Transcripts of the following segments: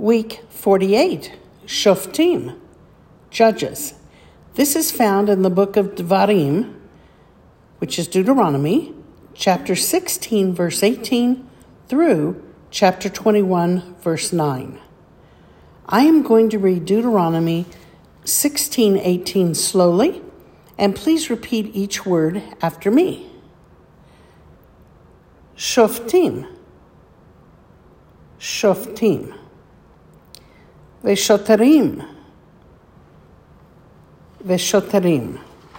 Week 48, Shoftim, Judges. This is found in the book of Devarim, which is Deuteronomy, chapter 16, verse 18, through chapter 21, verse 9. I am going to read Deuteronomy 16:18 slowly, and please repeat each word after me. Shoftim, Shoftim. Veshotarim, Veshotarim.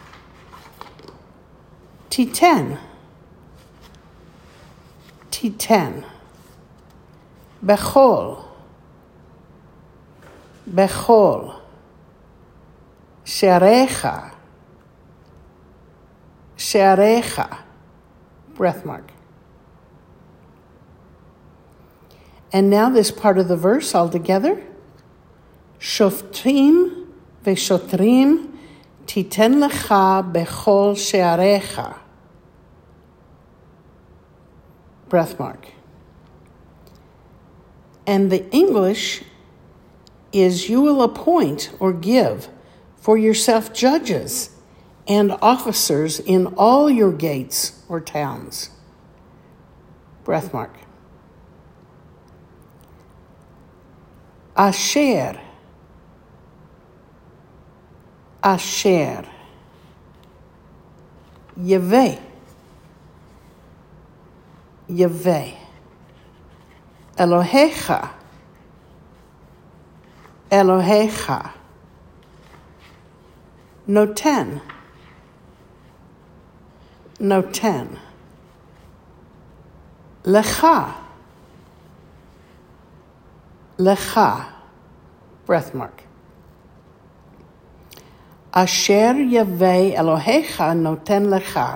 Titen, Titen. Bechol, Bechol. Shearecha, Shearecha. Breath mark. And now this part of the verse all together. Shoftim veshotrim titen lecha bechol shearecha. Breath mark. And the English is you will appoint or give for yourself judges and officers in all your gates or towns. Breath mark. Asher, Asher. Yaveh, Yaveh. Elohecha, Elohecha. Noten, Noten. Lecha, Lecha. Breath mark. Asher Yaveh Elohecha noten lecha.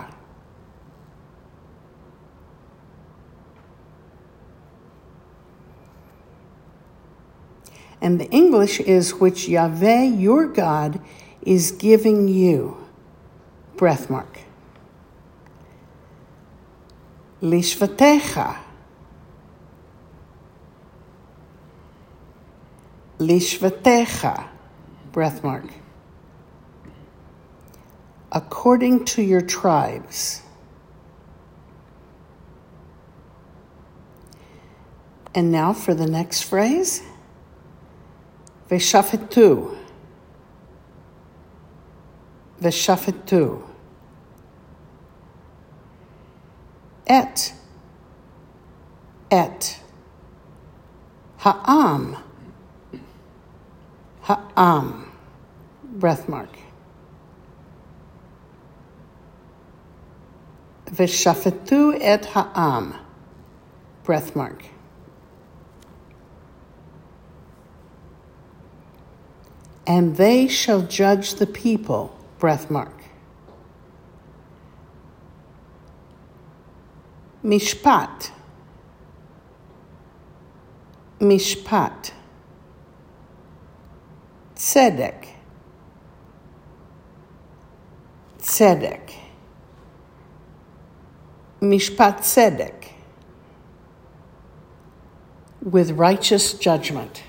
And the English is which Yahweh, your God, is giving you. Breath mark. Lishvatecha. Lishvatecha. Breath mark. According to your tribes. And now for the next phrase. Veshafetu. Veshafetu. Et. Et. Ha'am. Ha'am. Breath mark. Veshafetu et ha'am. Breath mark. And they shall judge the people. Breath mark. Mishpat. Mishpat. Tzedek. Tzedek. Mishpat tzedek. With righteous judgment.